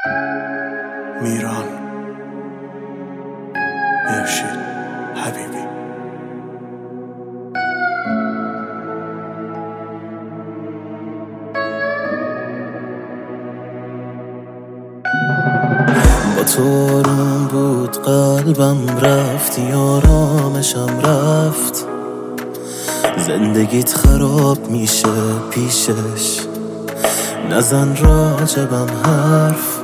میران مرشد حبیبی. با تو آروم بود قلبم، رفتی آرامشم رفت. زندگیت خراب میشه پیشش، نزن راجبم حرف.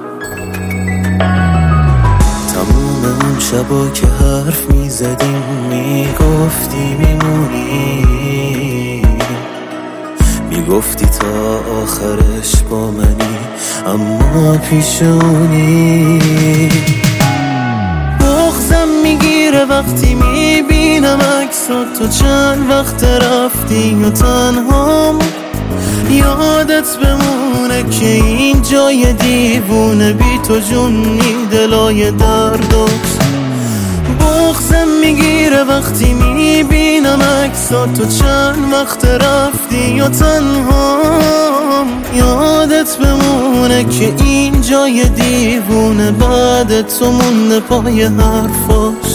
تموم اون شبا که حرف میزدیم میگفتی میمونی، میگفتی تا آخرش با منی، اما پیشونی. بغضم میگیره وقتی میبینم عکساتو، چند وقت رفتی و تنهام. یادت بمونه که این جای دیوونه، بی تو جونی دلای درداست. بغضم میگیره وقتی میبینم عکساتو، چند وقت رفتی و تنهام. یادت بمونه که این جای دیوونه، بعد تو مونده پای حرفاش.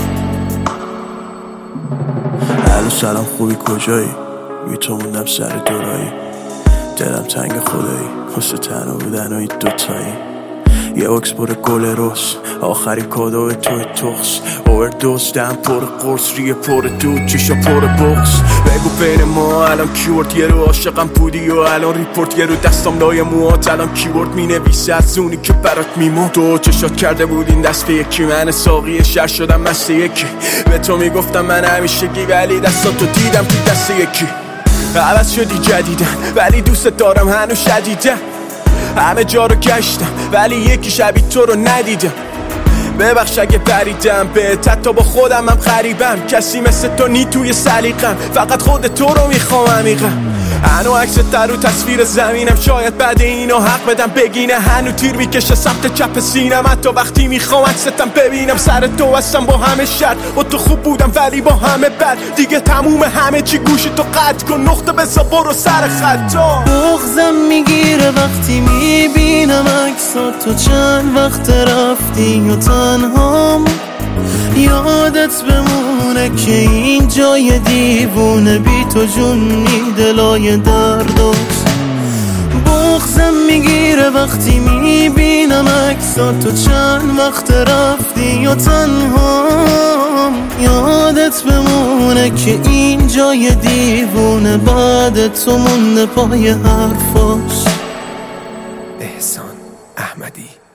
الو سلام، خوبی کجایی؟ بی تو موندم سر دورایی، دلم تنگ خدایی واسه تنها بودن و این دوتایی. یه باکس پر گل روز، آخری کادو توی تخص. اووردوز دم پر قرص، ریه پر دود، چشا پر بغض. بگو بین ما الان کیورد، یه رو عاشقم بودی و الان ریپورت. یه رو دستم لای موهات الان کیورد مینویسه از اونی که برات میمون. تو چشات کرده بودین دست به یکی، من ساقی شهر شدم مست یکی. به تو میگفتم من همیشگی، ولی دستاتو دیدم تو دست یکی. عوض شدی جدیدن، ولی دوست دارم هنوز شدیدن. همه جا رو گشتم ولی یکی شبیه تو رو ندیدم. ببخش اگه پریدم بهت، حتی با خودم هم غریبم. کسی مثل تو نی توی سلیقم، فقط خود تو رو میخوام عمیقم. هنو عکس تر رو تصویر زمینم، شاید بعد اینا حق بدم بگینه. هنو تیر میکشه سمت چپ سینم، حتی وقتی میخوام عکستم ببینم. سر تو هستم با همه شر، با تو خوب بودم ولی با همه بد. دیگه تموم همه چی، گوشی تو قطع کن، نقطه بزا برو سر خطا. بغضم میگیره وقتی میبینم عکساتو، چند وقت رفتی و تنهام. یادت بمونه که این جای دیوونه، بی تو جونی دلای درداست. بغضم میگیره وقتی میبینم عکساتو، چند وقت رفتی و تنهام. یادت بمونه که این جای دیوونه، بعد تو مونده پای حرفاش. احسان احمدی.